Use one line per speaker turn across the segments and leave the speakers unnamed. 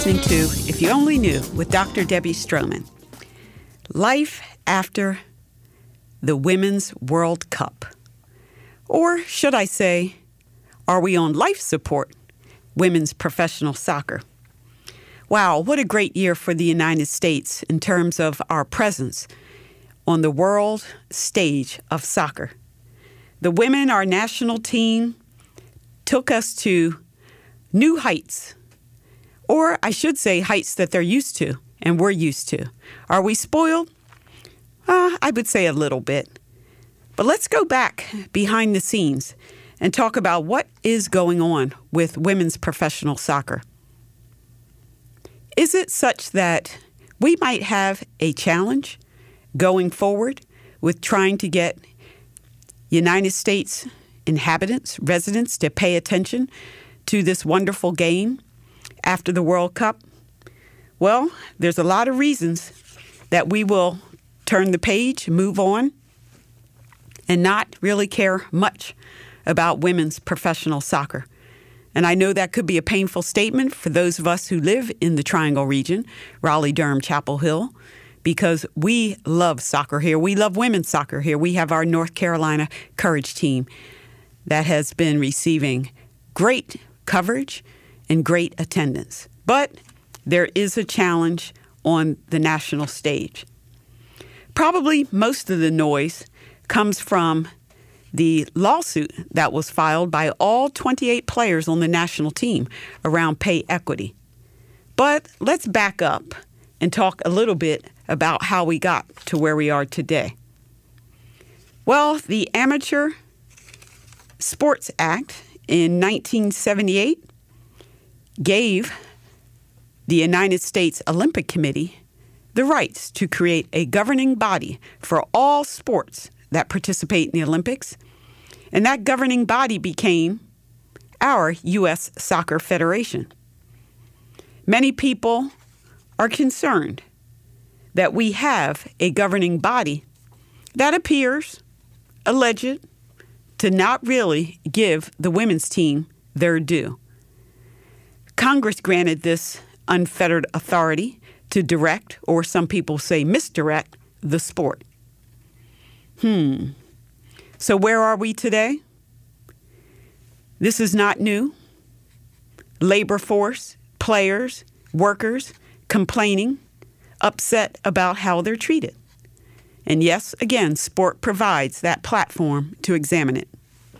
listening to If You Only Knew with Dr. Debbie Stroman. Life after the Women's World Cup. Or should I say, are we on life support, women's professional soccer? Wow, what a great year for the United States in terms of our presence on the world stage of soccer. The women, our national team, took us to new heights. Or I should say heights that they're used to and we're used to. Are we spoiled? I would say a little bit. But let's go back behind the scenes and talk about what is going on with women's professional soccer. Is it such that we might have a challenge going forward with trying to get United States inhabitants, residents, to pay attention to this wonderful game after the World Cup? Well, there's a lot of reasons that we will turn the page, move on, and not really care much about women's professional soccer. And I know that could be a painful statement for those of us who live in the Triangle region, Raleigh, Durham, Chapel Hill, because we love soccer here. We love women's soccer here. We have our North Carolina Courage team that has been receiving great coverage and great attendance. But there is a challenge on the national stage. Probably most of the noise comes from the lawsuit that was filed by all 28 players on the national team around pay equity. But let's back up and talk a little bit about how we got to where we are today. Well, the Amateur Sports Act in 1978 gave the United States Olympic Committee the rights to create a governing body for all sports that participate in the Olympics. And that governing body became our U.S. Soccer Federation. Many people are concerned that we have a governing body that appears alleged to not really give the women's team their due. Congress granted this unfettered authority to direct, or some people say misdirect, the sport. So where are we today? This is not new. Labor force, players, workers complaining, upset about how they're treated. And yes, again, sport provides that platform to examine it.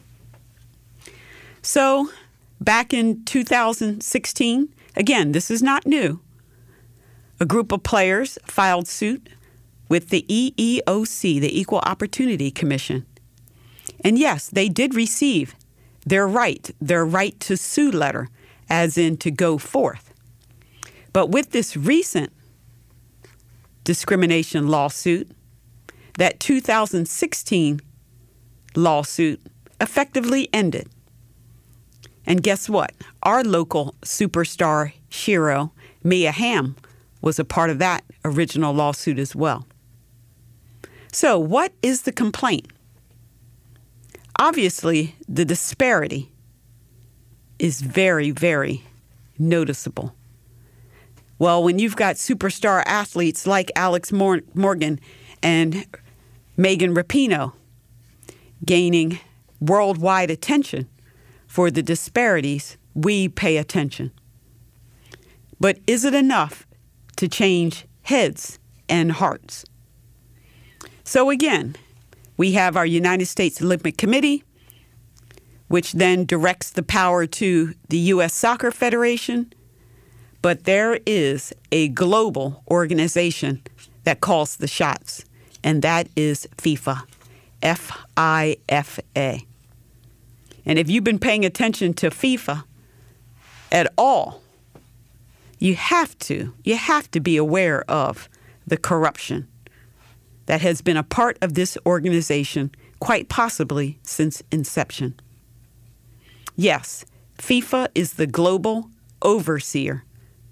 So back in 2016, again, this is not new. A group of players filed suit with the EEOC, the Equal Opportunity Commission. And yes, they did receive their right to sue letter, as in to go forth. But with this recent discrimination lawsuit, that 2016 lawsuit effectively ended. And guess what? Our local superstar hero, Mia Hamm, was a part of that original lawsuit as well. So what is the complaint? Obviously, the disparity is very, very noticeable. Well, when you've got superstar athletes like Alex Morgan and Megan Rapinoe gaining worldwide attention for the disparities, we pay attention. But is it enough to change heads and hearts? So again, we have our United States Olympic Committee, which then directs the power to the U.S. Soccer Federation. But there is a global organization that calls the shots, and that is FIFA, FIFA. And if you've been paying attention to FIFA at all, you have to be aware of the corruption that has been a part of this organization, quite possibly since inception. Yes, FIFA is the global overseer.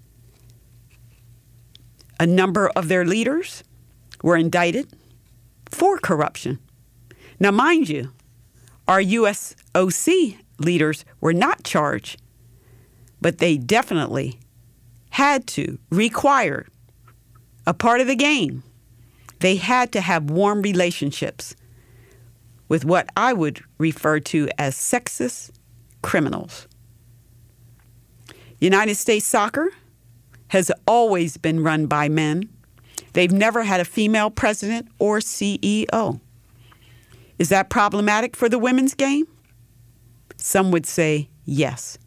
A number of their leaders were indicted for corruption. Now, mind you, our USOC leaders were not charged, but they definitely required, a part of the game. They had to have warm relationships with what I would refer to as sexist criminals. United States soccer has always been run by men. They've never had a female president or CEO. Is that problematic for the women's game? Some would say yes.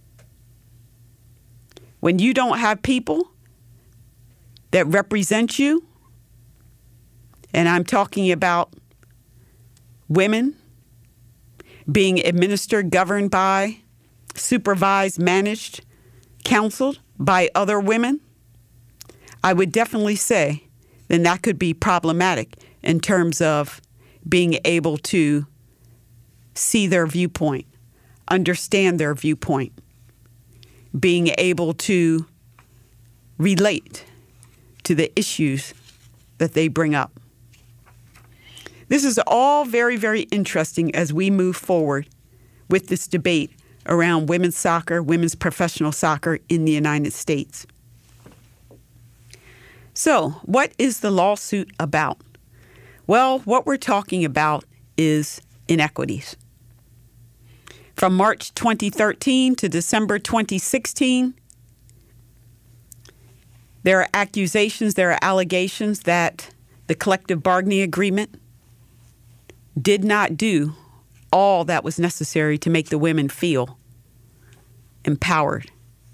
When you don't have people that represent you, and I'm talking about women being administered, governed by, supervised, managed, counseled by other women, I would definitely say then that could be problematic in terms of being able to see their viewpoint, understand their viewpoint, being able to relate to the issues that they bring up. This is all very, very interesting as we move forward with this debate around women's soccer, women's professional soccer in the United States. So, what is the lawsuit about? Well, what we're talking about is inequities. From March 2013 to December 2016, there are accusations, there are allegations that the collective bargaining agreement did not do all that was necessary to make the women feel empowered,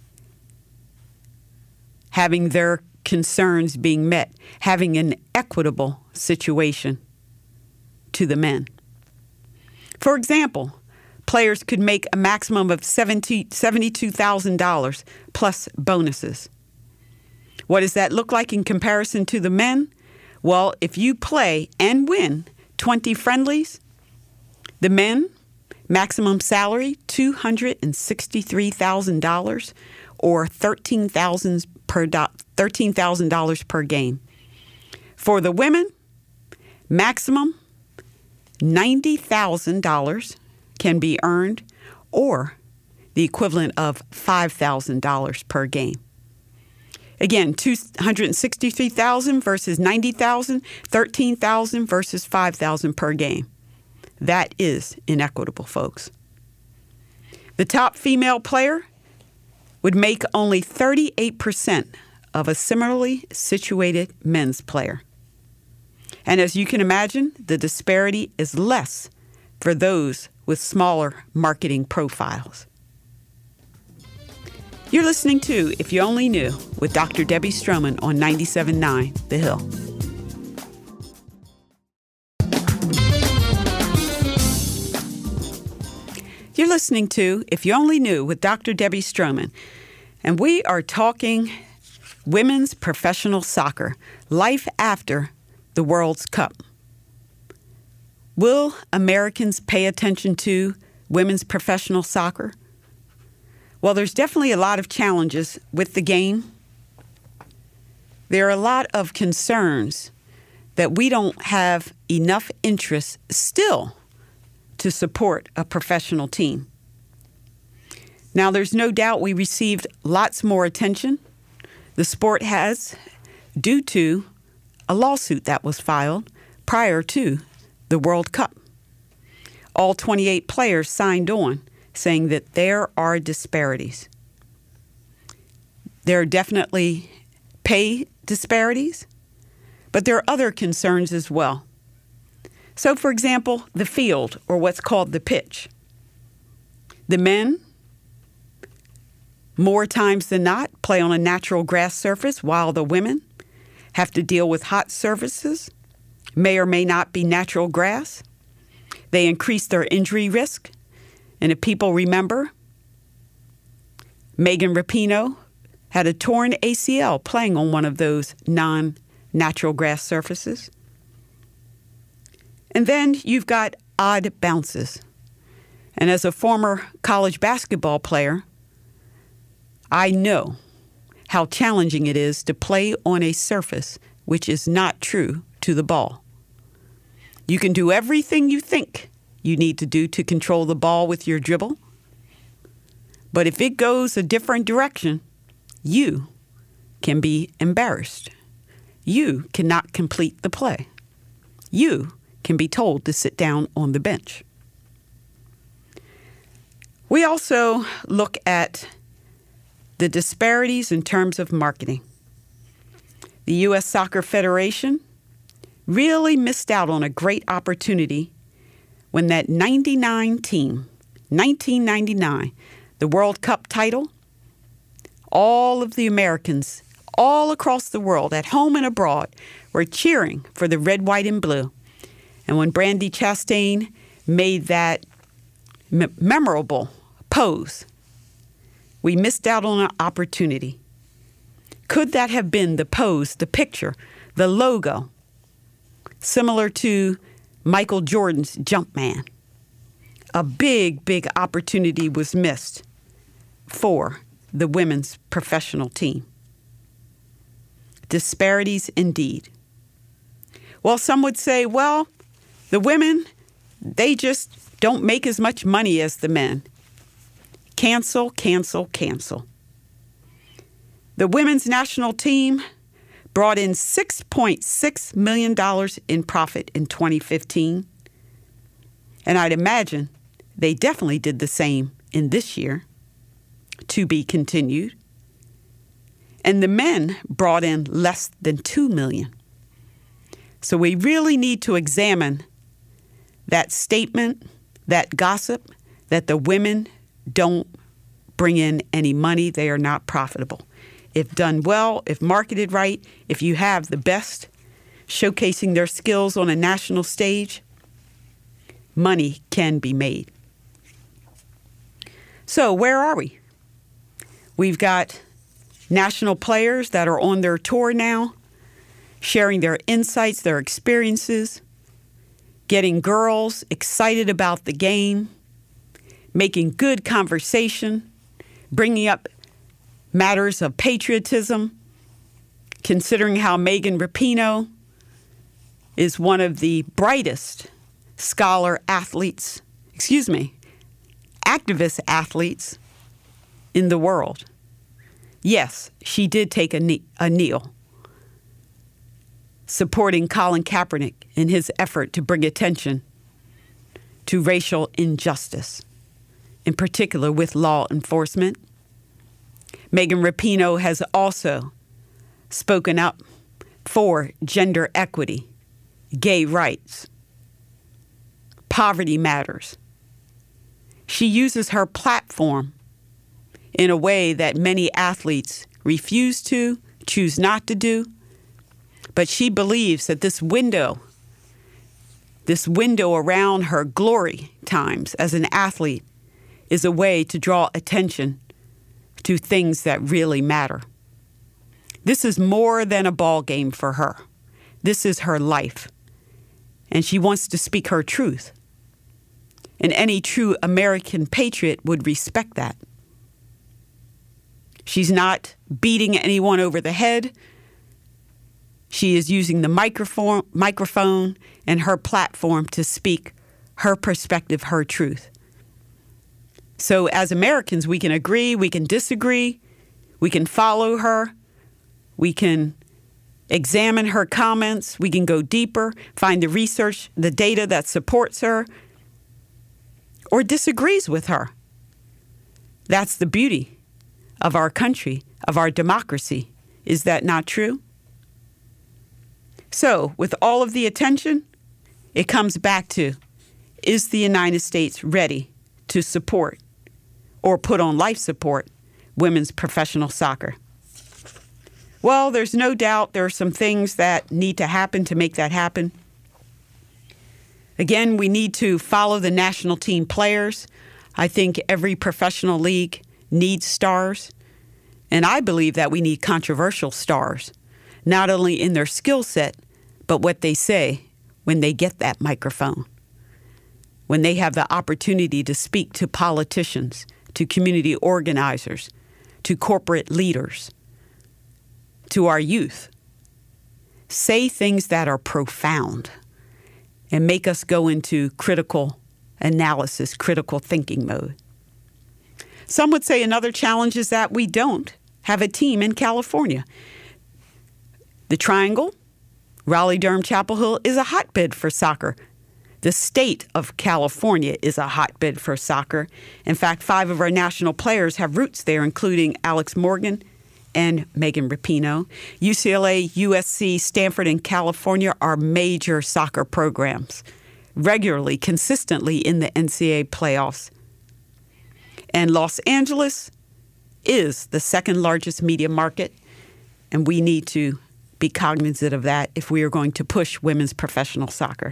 having their concerns being met, having an equitable situation to the men. For example, players could make a maximum of $72,000 plus bonuses. What does that look like in comparison to the men? Well, if you play and win 20 friendlies, the men, maximum salary, $263,000 or $13,000 per game. For the women, maximum $90,000 can be earned, or the equivalent of $5,000 per game. Again, $263,000 versus $90,000, $13,000 versus $5,000 per game. That is inequitable, folks. The top female player would make only 38% of a similarly situated men's player. And as you can imagine, the disparity is less for those with smaller marketing profiles. You're listening to If You Only Knew with Dr. Debbie Stroman on 97.9 The Hill. You're listening to If You Only Knew with Dr. Debbie Stroman, and we are talking women's professional soccer, life after the World Cup. Will Americans pay attention to women's professional soccer? Well, there's definitely a lot of challenges with the game. There are a lot of concerns that we don't have enough interest still to support a professional team. Now, there's no doubt we received lots more attention. The sport has, due to a lawsuit that was filed prior to the World Cup. All 28 players signed on, saying that there are disparities. There are definitely pay disparities, but there are other concerns as well. So, for example, the field, or what's called the pitch. The men, more times than not, play on a natural grass surface, while the women have to deal with hot surfaces, may or may not be natural grass. They increase their injury risk. And if people remember, Megan Rapinoe had a torn ACL playing on one of those non-natural grass surfaces. And then you've got odd bounces. And as a former college basketball player, I know how challenging it is to play on a surface which is not true to the ball. You can do everything you think you need to do to control the ball with your dribble, but if it goes a different direction, you can be embarrassed. You cannot complete the play. You can be told to sit down on the bench. We also look at the disparities in terms of marketing. The U.S. Soccer Federation really missed out on a great opportunity when that 99 team, 1999, the World Cup title, all of the Americans all across the world, at home and abroad, were cheering for the red, white, and blue. And when Brandi Chastain made that memorable pose, we missed out on an opportunity. Could that have been the pose, the picture, the logo, similar to Michael Jordan's Jumpman? A big, big opportunity was missed for the women's professional team. Disparities indeed. Well, some would say, well, the women, they just don't make as much money as the men. Cancel, cancel, cancel. The women's national team brought in $6.6 million in profit in 2015. And I'd imagine they definitely did the same in this year, to be continued. And the men brought in less than $2 million. So we really need to examine that statement, that gossip, that the women don't bring in any money, they are not profitable. If done well, if marketed right, if you have the best showcasing their skills on a national stage, money can be made. So where are we? We've got national players that are on their tour now, sharing their insights, their experiences, getting girls excited about the game, making good conversation, bringing up matters of patriotism, considering how Megan Rapinoe is one of the brightest activist in the world. Yes, she did take a kneel, supporting Colin Kaepernick in his effort to bring attention to racial injustice, in particular with law enforcement. Megan Rapinoe has also spoken up for gender equity, gay rights, poverty matters. She uses her platform in a way that many athletes refuse to, choose not to do. But she believes that this window around her glory times as an athlete is a way to draw attention to things that really matter. This is more than a ball game for her. This is her life. And she wants to speak her truth. And any true American patriot would respect that. She's not beating anyone over the head. She is using the microphone and her platform to speak her perspective, her truth. So as Americans, we can agree, we can disagree, we can follow her, we can examine her comments, we can go deeper, find the research, the data that supports her or disagrees with her. That's the beauty of our country, of our democracy. Is that not true? So, with all of the attention, it comes back to, is the United States ready to support or put on life support women's professional soccer? Well, there's no doubt there are some things that need to happen to make that happen. Again, we need to follow the national team players. I think every professional league needs stars. And I believe that we need controversial stars, not only in their skill set, but what they say when they get that microphone, when they have the opportunity to speak to politicians, to community organizers, to corporate leaders, to our youth. Say things that are profound and make us go into critical analysis, critical thinking mode. Some would say another challenge is that we don't have a team in California. The Triangle, Raleigh-Durham, Chapel Hill is a hotbed for soccer. The state of California is a hotbed for soccer. In fact, 5 of our national players have roots there, including Alex Morgan and Megan Rapinoe. UCLA, USC, Stanford, and California are major soccer programs, regularly, consistently in the NCAA playoffs. And Los Angeles is the second largest media market, and we need to be cognizant of that if we are going to push women's professional soccer.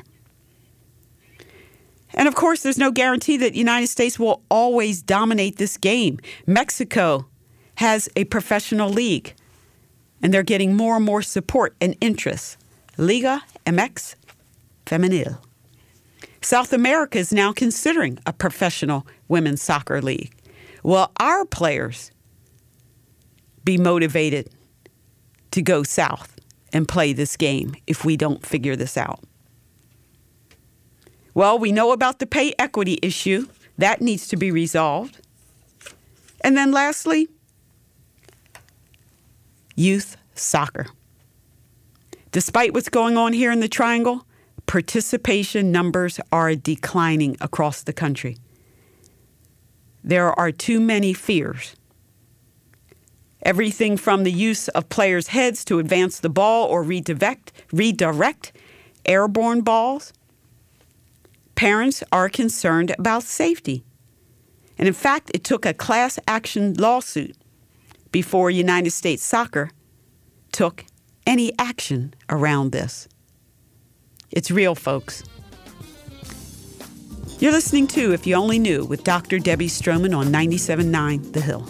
And of course, there's no guarantee that the United States will always dominate this game. Mexico has a professional league, and they're getting more and more support and interest. Liga MX Femenil. South America is now considering a professional women's soccer league. Will our players be motivated to go south and play this game if we don't figure this out? Well, we know about the pay equity issue. That needs to be resolved. And then lastly, youth soccer. Despite what's going on here in the Triangle, participation numbers are declining across the country. There are too many fears. Everything from the use of players' heads to advance the ball or redirect airborne balls. Parents are concerned about safety. And in fact, it took a class action lawsuit before United States Soccer took any action around this. It's real, folks. You're listening to If You Only Knew with Dr. Debbie Stroman on 97.9 The Hill.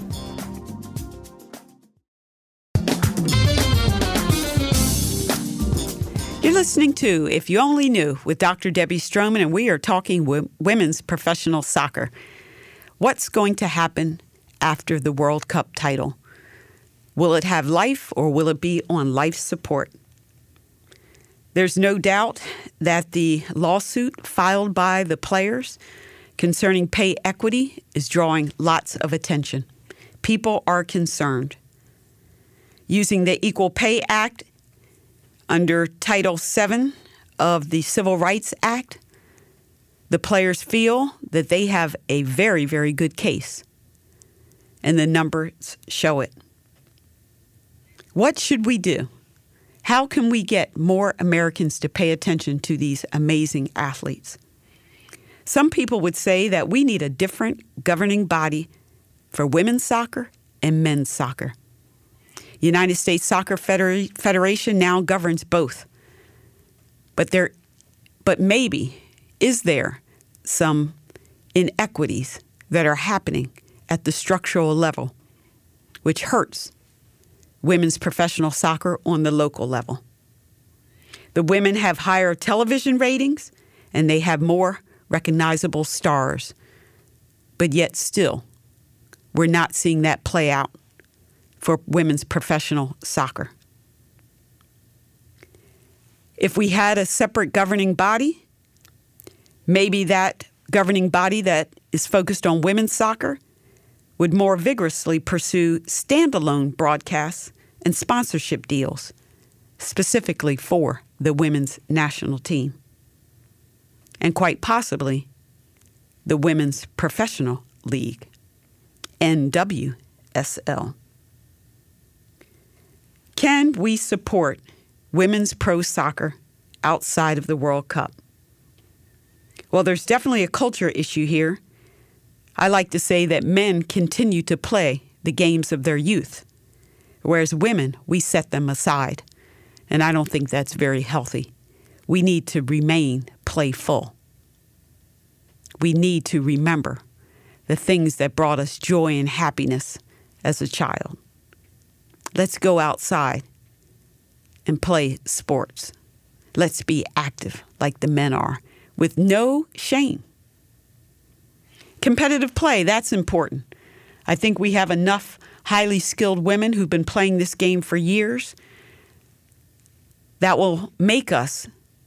You're listening to If You Only Knew with Dr. Debbie Stroman, and we are talking women's professional soccer. What's going to happen after the World Cup title? Will it have life or will it be on life support? There's no doubt that the lawsuit filed by the players concerning pay equity is drawing lots of attention. People are concerned. Using the Equal Pay Act under Title VII of the Civil Rights Act, the players feel that they have a very, very good case, and the numbers show it. What should we do? How can we get more Americans to pay attention to these amazing athletes? Some people would say that we need a different governing body for women's soccer and men's soccer. United States Soccer Federation now governs both. But maybe is there some inequities that are happening at the structural level, which hurts women's professional soccer on the local level. The women have higher television ratings, and they have more recognizable stars. But yet still, we're not seeing that play out for women's professional soccer. If we had a separate governing body, maybe that governing body that is focused on women's soccer would more vigorously pursue standalone broadcasts and sponsorship deals, specifically for the women's national team, and quite possibly the Women's Professional League, NWSL. Can we support women's pro soccer outside of the World Cup? Well, there's definitely a culture issue here. I like to say that men continue to play the games of their youth, whereas women, we set them aside. And I don't think that's very healthy. We need to remain playful. We need to remember the things that brought us joy and happiness as a child. Let's go outside and play sports. Let's be active like the men are, with no shame. Competitive play, that's important. I think we have enough highly skilled women who've been playing this game for years that will make us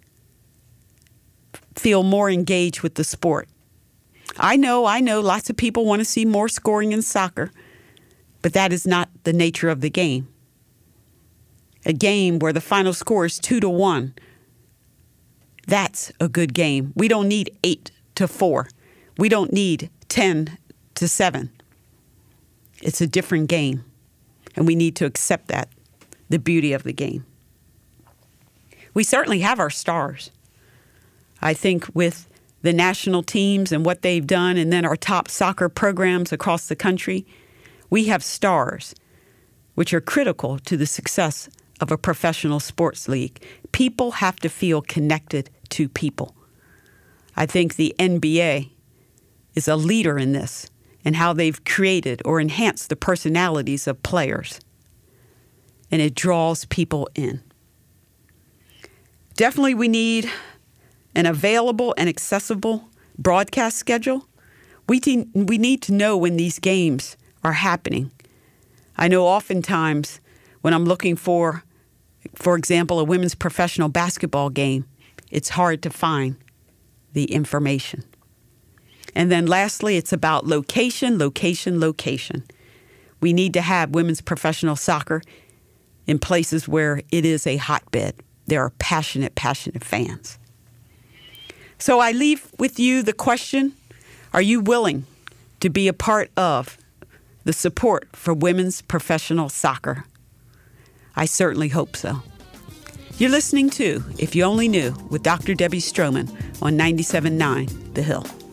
feel more engaged with the sport. I know lots of people want to see more scoring in soccer, but that is not the nature of the game. A game where the final score is 2-1. That's a good game. We don't need 8-4. We don't need 10-7. It's a different game, and we need to accept that, the beauty of the game. We certainly have our stars. I think with the national teams and what they've done, and then our top soccer programs across the country, we have stars, which are critical to the success of a professional sports league. People have to feel connected to people. I think the NBA is a leader in this, and how they've created or enhanced the personalities of players. And it draws people in. Definitely we need an available and accessible broadcast schedule. We need to know when these games are happening. I know oftentimes when I'm looking for example, a women's professional basketball game, it's hard to find the information. And then lastly, it's about location, location, location. We need to have women's professional soccer in places where it is a hotbed. There are passionate fans. So I leave with you the question, are you willing to be a part of the support for women's professional soccer? I certainly hope so. You're listening to If You Only Knew with Dr. Debbie Stroman on 97.9 The Hill.